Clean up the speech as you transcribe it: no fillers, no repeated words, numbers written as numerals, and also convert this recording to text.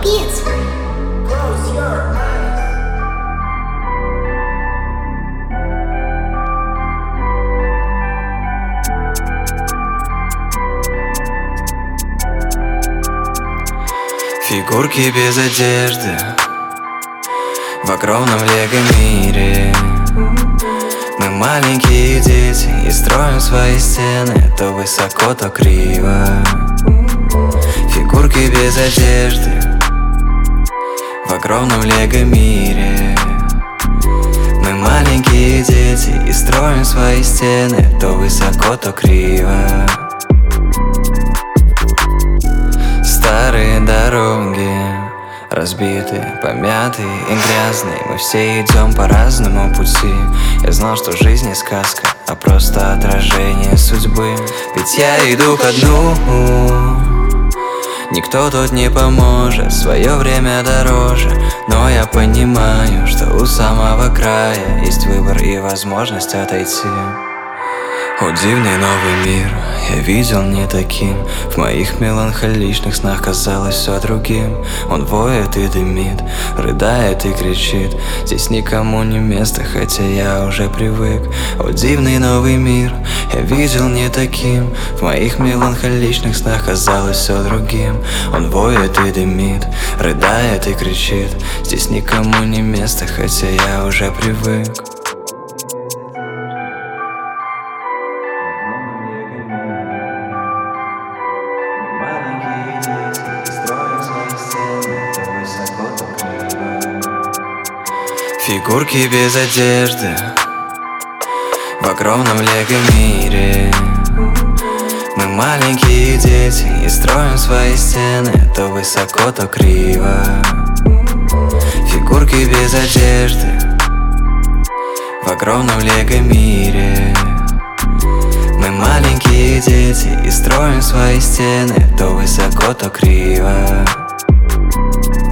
Beats. Close your eyes. Фигурки без одежды в огромном лего-мире. Мы маленькие дети и строим свои стены то высоко, то криво. Фигурки без одежды в огромном лего-мире. Мы маленькие дети и строим свои стены то высоко, то криво. Старые дороги разбитые, помятые и грязные. Мы все идем по разному пути. Я знал, что жизнь не сказка, а просто отражение судьбы. Ведь я иду ко дну, никто тут не поможет, свое время дороже. Но я понимаю, что у самого края есть выбор и возможность отойти. О, дивный новый мир, я видел не таким. В моих меланхоличных снах казалось все другим. Он воет и дымит, рыдает и кричит. Здесь никому не место, хотя я уже привык. О, дивный новый мир, я видел не таким. В моих меланхоличных снах казалось все другим. Он воет и дымит, рыдает и кричит. Здесь никому не место, хотя я уже привык. Фигурки без одежды в огромном лего-мире. Мы маленькие дети и строим свои стены то высоко, то криво. Фигурки без одежды в огромном лего-мире. Мы маленькие дети и строим свои стены то высоко, то криво.